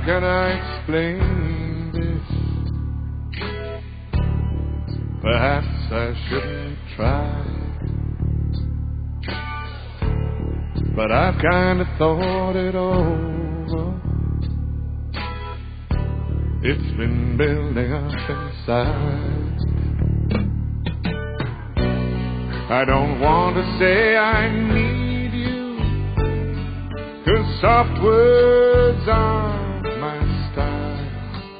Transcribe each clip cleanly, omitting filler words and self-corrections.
can I explain this? Perhaps I shouldn't try, but I've kind of thought it over. It's been building up inside. I don't want to say I need you, 'cause soft words aren't my style.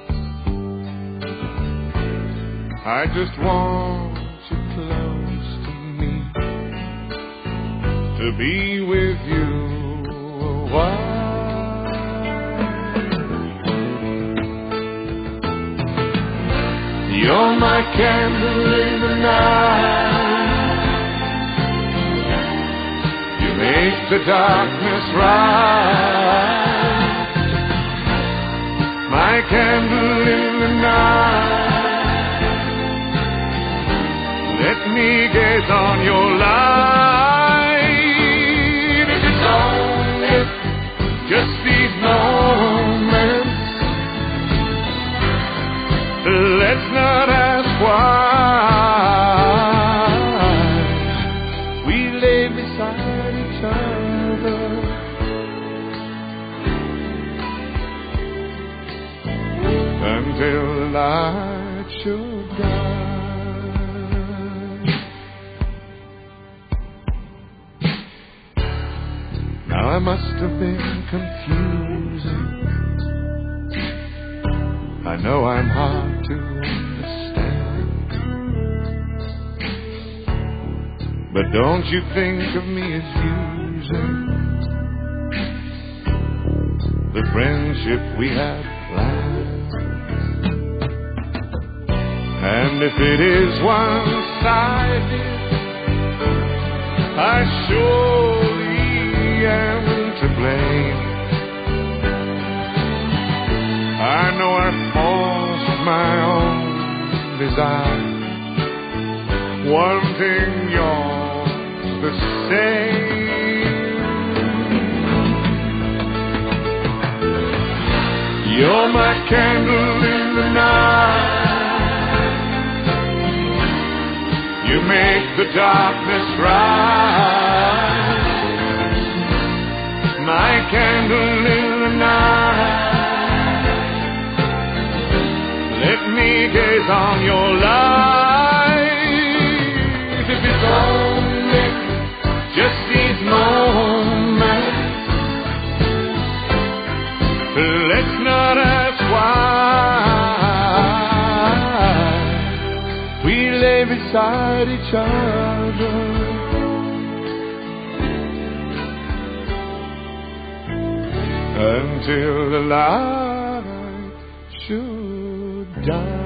I just want you close to me, to be with you a while. You're my candle in the night. You make the darkness rise. My candle in the night. Let me gaze on your light. If it's only just these moments, let's not ask why. We lay beside each other, until the light should die. Now I must have been confusing. I know I'm hard to understand, but don't you think of me as using the friendship we had planned? And if it is one-sided, I surely am to blame. I know I forced my own desire, wanting yours the same. You're my candle in the night. You make the darkness rise. My candle in the night. Let me gaze on your light. If it's only just these moments, let's not ask why. We lay beside each other, until the light should die.